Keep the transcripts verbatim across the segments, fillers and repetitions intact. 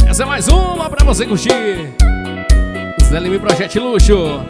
Essa é mais uma pra você curtir. Zé Lima Projeto Luxo.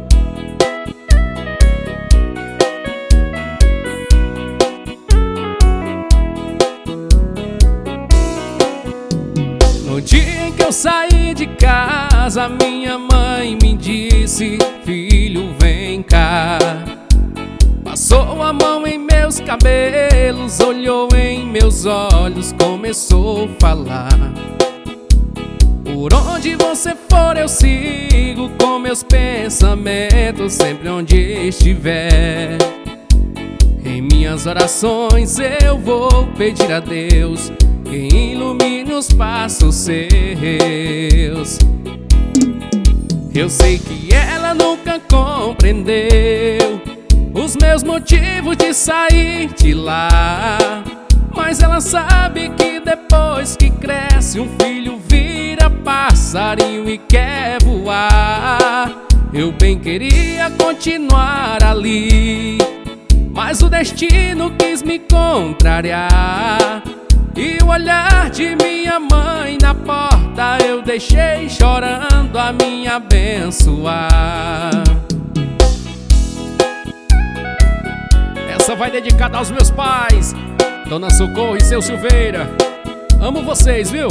No dia em que eu saí de casa, minha mãe me disse: filho, vem cá. Passou a mão em meus cabelos, olhou em meus olhos, começou a falar: por onde você for eu sigo, com meus pensamentos sempre onde estiver. Em minhas orações eu vou pedir a Deus que ilumine os passos seus. Eu sei que ela nunca compreendeu os meus motivos de sair de lá, mas ela sabe que depois que cresce um filho vira passarinho e quer voar. Eu bem queria continuar ali, mas o destino quis me contrariar. E o olhar de minha mãe na porta eu deixei chorando a me abençoar. Essa vai dedicada aos meus pais, Dona Socorro e seu Silveira. Amo vocês, viu?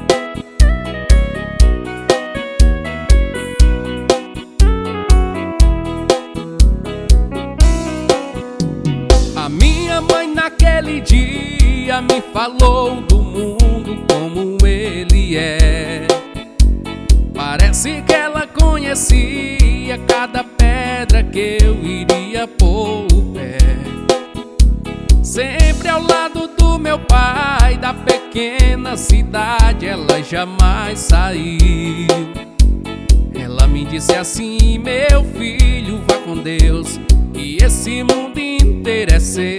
A minha mãe naquele dia me falou do mundo como ele é. Parece que ela conhecia cada pedra que eu iria pôr o pé. Sempre ao lado do meu pai, da pequena cidade ela jamais saiu. Ela me disse assim: meu filho, vá com Deus, e esse mundo inteiro é seu.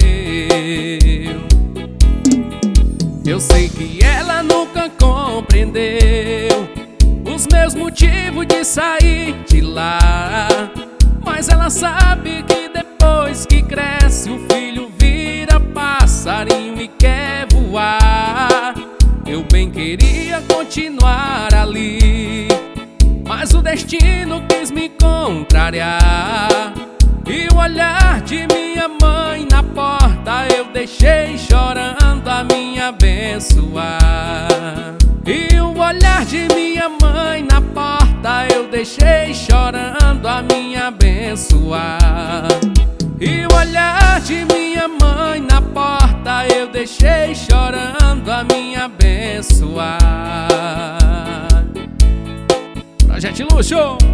Eu sei que ela nunca compreendeu os meus motivos de sair de lá, mas ela sabe que depois que cresce o filho vira passarinho e quer voar. Eu bem queria continuar ali, mas o destino quis me contrariar. E o olhar de minha mãe na porta eu deixei chorando a me abençoar. E o olhar de minha mãe na porta eu deixei chorando a me abençoar. E o olhar de minha mãe na porta eu deixei chorando a me abençoar. Projeto Luxo.